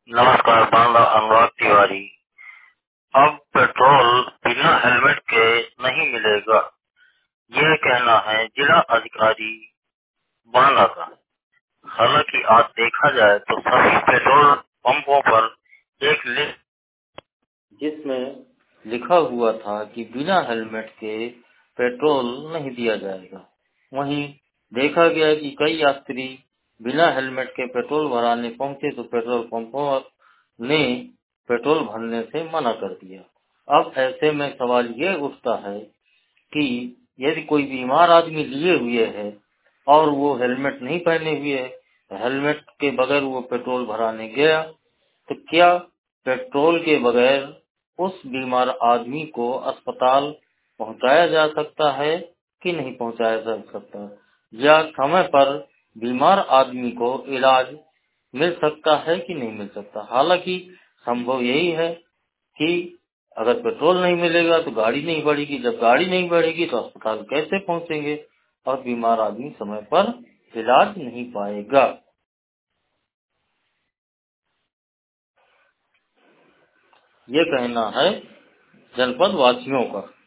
नमस्कार, बांदा अनुराग तिवारी। अब पेट्रोल बिना हेलमेट के नहीं मिलेगा, यह कहना है जिला अधिकारी बांदा का। हालांकि आज देखा जाए तो सभी पेट्रोल पंपों पर एक लिस्ट जिसमें लिखा हुआ था कि बिना हेलमेट के पेट्रोल नहीं दिया जाएगा। वहीं देखा गया कि कई यात्री बिना हेलमेट के पेट्रोल भराने पहुंचे तो पेट्रोल पंपों ने पेट्रोल भरने से मना कर दिया। अब ऐसे में सवाल ये उठता है कि यदि कोई बीमार आदमी लिए हुए है और वो हेलमेट नहीं पहने हुए है, हेलमेट के बगैर वो पेट्रोल भराने गया, तो क्या पेट्रोल के बगैर उस बीमार आदमी को अस्पताल पहुंचाया जा सकता है कि नहीं पहुंचाया जा सकता, या समय पर बीमार आदमी को इलाज मिल सकता है कि नहीं मिल सकता। हालांकि संभव यही है कि अगर पेट्रोल नहीं मिलेगा तो गाड़ी नहीं बढ़ेगी, जब गाड़ी नहीं बढ़ेगी तो अस्पताल कैसे पहुंचेंगे और बीमार आदमी समय पर इलाज नहीं पाएगा। ये कहना है जनपद वासियों का।